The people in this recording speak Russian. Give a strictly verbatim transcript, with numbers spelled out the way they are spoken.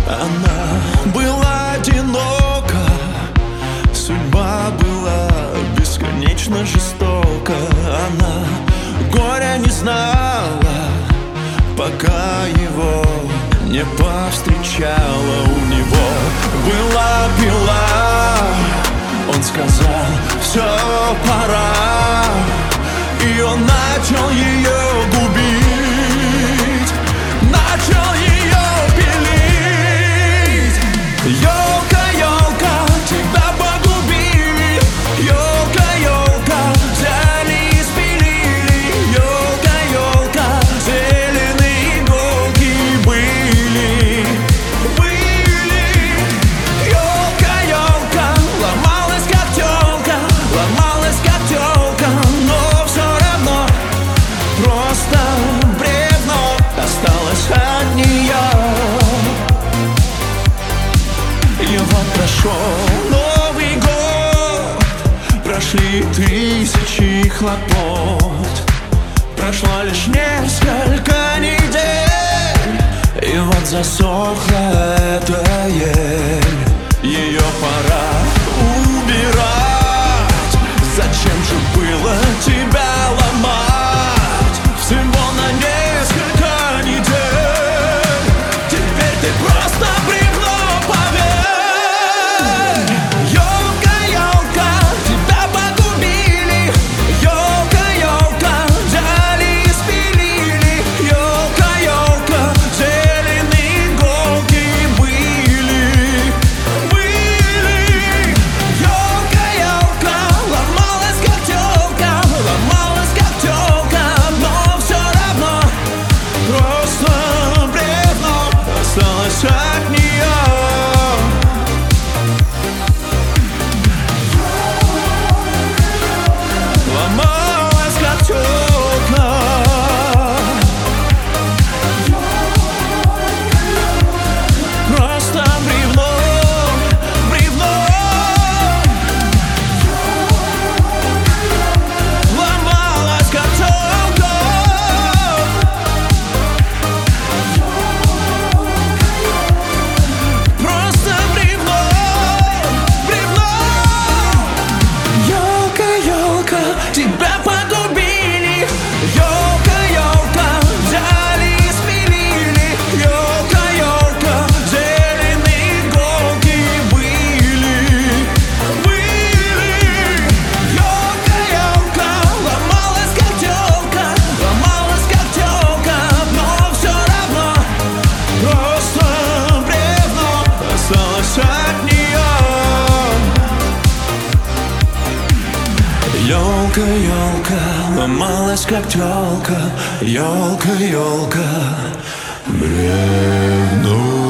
Она была одинока, судьба была бесконечно жестока. Она горя не знала, пока его не повстречала. У него была пила, он сказал: все, пора. И он начал ее губить, начал ее пилить. Ёлка, ёлка, тебя погубили. Ёлка, ёлка, взяли и спилили. Ёлка, ёлка, зеленые иголки были, были. Ёлка, ёлка, ломалась как тёлка, ломалась как тёлка, но все равно просто бревно осталось от нее. И вот прошел Новый год, прошли тысячи хлопот, прошло лишь несколько недель, и вот засохла эта ель. Ее пора убирать. Зачем же было тебя ломать всего на несколько недель? Теперь ты просто бревно, поверь. Ёлка, ёлка, тебя погубили. Ёлка, ёлка, взяли и спилили. Ёлка, ёлка, зеленые иголки были, были. Ёлка, ёлка, ломалась как тёлка, ломалась как тёлка, но все равно просто бревно осталось от нее. Ломалась как тёлка, просто бревно, бревно. Ломалась как тёлка, просто бревно, бревно. Ёлка, ёлка, тебя погубили. Ёлка, ёлка, взяли и спилили. Ёлка, ёлка, зеленые иголки были, были. Ёлка, ёлка, ломалась как тёлка, ломалась как тёлка, но все равно просто бревно осталось от нее. Ёлка, ёлка, ломалась как тёлка. Ёлка, ёлка, бревно.